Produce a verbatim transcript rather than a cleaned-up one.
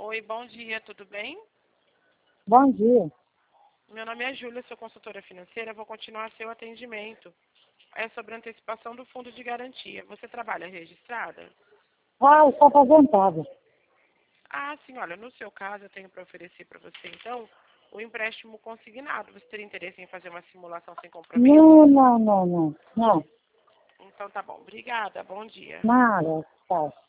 Oi, bom dia, tudo bem? Bom dia. Meu nome é Júlia, sou consultora financeira, vou continuar seu atendimento. É sobre a antecipação do fundo de garantia. Você trabalha registrada? Ah, eu sou aposentada. Ah, sim, olha, no seu caso eu tenho para oferecer para você, então, o empréstimo consignado. Você teria interesse em fazer uma simulação sem compromisso? Não, não, não, não. Não, Então tá bom, obrigada, bom dia. nada. Tá.